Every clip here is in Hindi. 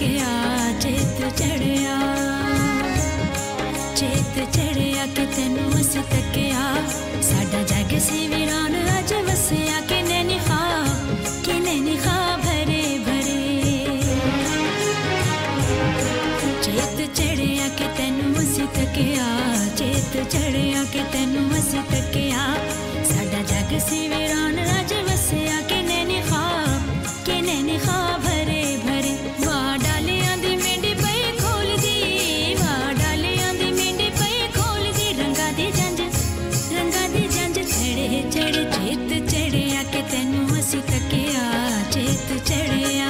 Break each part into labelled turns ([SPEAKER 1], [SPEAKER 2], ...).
[SPEAKER 1] तकिया चेत चढ़िया कि तैनू असी तकिया साडा जग सी वीरान अज वसिया किने नी ख्वाब भरे भरे चेत चढ़िया कि तैनू असी तकिया चेत चढ़िया कि तैनू असी तकिया साडा जग सी वीरान अज वसिया किने नी ख्वाब भरे भरे वाह डालियां दी मेंढी पई खोल दी वाह डालियां दी मेंढी पई खोल दी रंगा दी जंज चढ़े चढ़े चेत चढ़िया कि तैनू असी तकिया चेत चढ़िया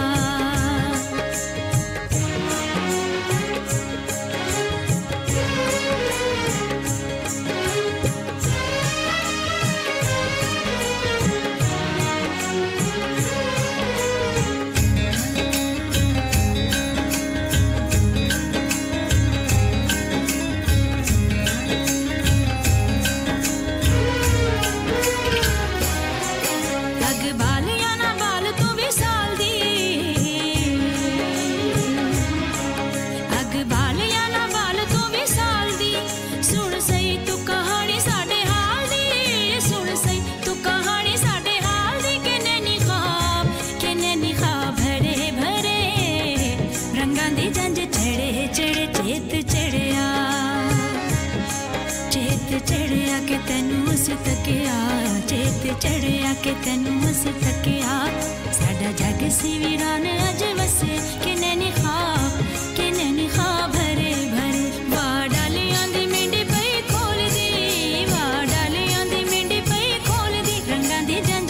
[SPEAKER 1] चढ़िया कि तैनू असी तकिया चेत चढ़िया कि तैनू असी तकिया साडा जग सी वीरान अज वसे किने नी ख्वाब भरे भरे वाह डालियां दी मेंढी पई खोल दी वाह डालियां दी मेंढी पई खोल दी रंगां दी जंज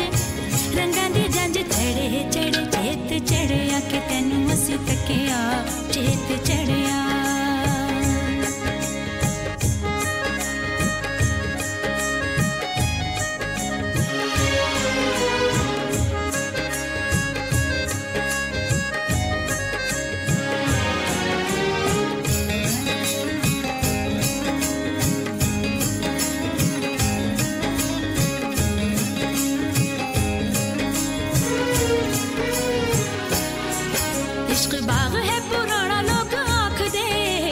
[SPEAKER 1] चढ़े चढ़े चेत चढ़िया कि तैनू असी तकिया चेत चढ़िया इश्क बाग है पुराना लोग आँख दे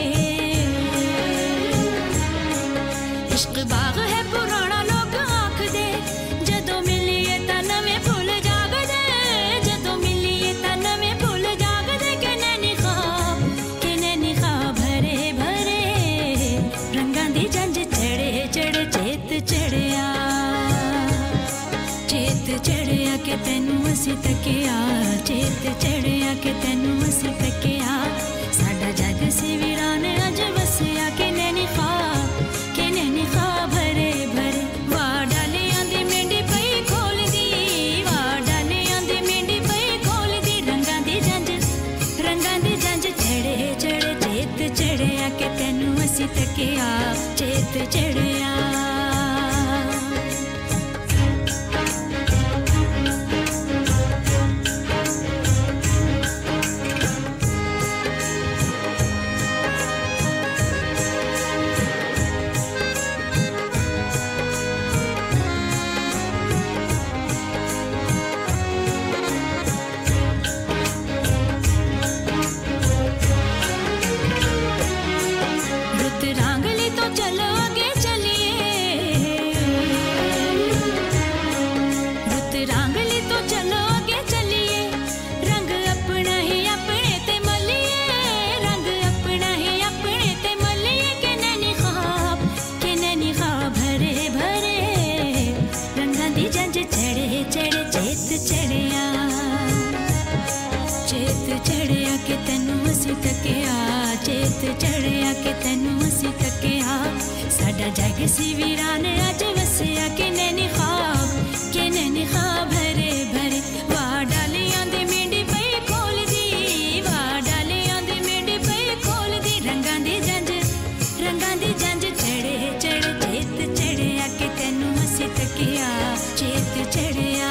[SPEAKER 1] इश्क बाग है पुराना लोग आँख दे जदों मिलिए तां नवें फुल जाग दे जदों मिलिए तां नवें फुल जाग दे किने नी ख्वाब भरे भरे रंगां दी जंज चढ़े चढ़े चेत चढ़िया कि तैनू असी तकिया चेत चढ़िया कि तैनू असी तकिया साडा जग सी वीरान अज वसिया किने नी ख्वाब भरे भरे वाह डालियां दी मेंढी पई खोल दी वाह डालियां दी मेंढी पई खोल दी रंगां दी जंज चढ़े चढ़े चेत चढ़िया कि तैनू असी तकिया चेत चढ़िया रांगली तो चलो आगे चलिए रुत रांगली तो चलो आगे चलिए रंग अपना ही अपने ते मलिए रंग अपना ही अपने ते मलिए किने नी ख्वाब भरे भरे रंगां दी जंज चढ़े चढ़े चेत चढ़िया कि तैनू असी तकिया चेत चढ़िया कि तैनू असी तकिया साडा जग सी वीरान अज वसिया किने नी ख्वाब भरे भरे वाह डालियां दी मेंढी पई खोल दी वाह डालियां दी मेंढी पई खोल दी रंगां दी जंज चढ़े चढ़े चेत चढ़िया कि तैनू असी तकिया चेत चढ़िया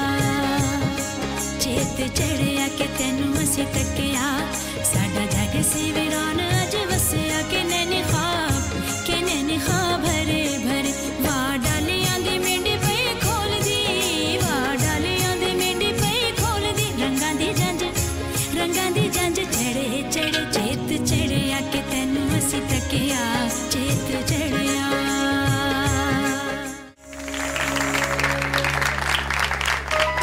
[SPEAKER 1] कि तैनू असी तकिया साडा जग सी वीरान अज वसिया किने नी ख्वाब भरे भरे वाह डालियां दी मेंढी पई खोल दी वाह डालियां दी मेंढी पई खोल दी रंगां दी जंज ਤੱਕਿਆ ਚੇਤ